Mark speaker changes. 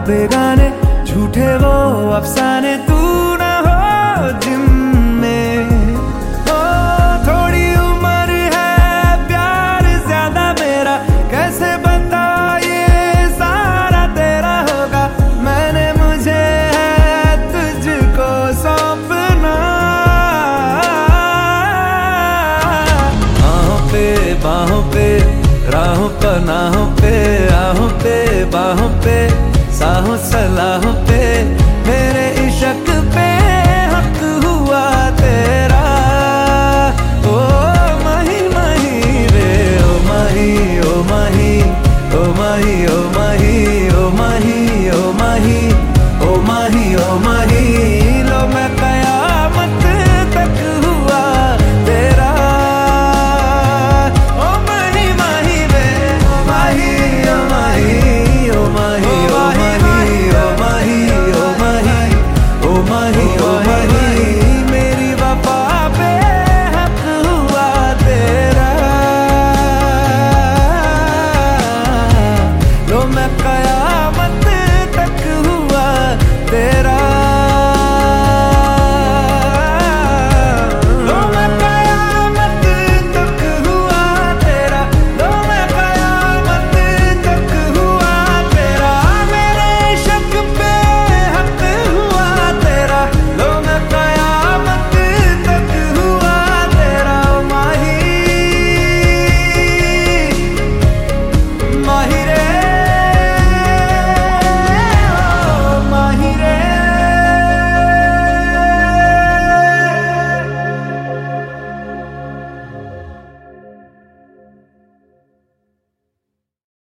Speaker 1: बेगाने झूठे वो अफसाने, तू ना हो जिनमें। ओ थोड़ी उम्र है प्यार ज्यादा मेरा, कैसे बता ये सारा तेरा होगा। मैंने मुझे है तुझको सौंपना, बाहों पे राहों पनाहों पे, आहों पे बाहों पे, साहों सलाहों पे, मेरे इश्क पे हक हुआ तेरा। ओ माही माही रे ओ माही, ओ माही, ओ माही, ओ माही, ओ माही, ओ माही, ओ माही, ओ माही, लो मैं कयामत तक हुआ तेरा। Oh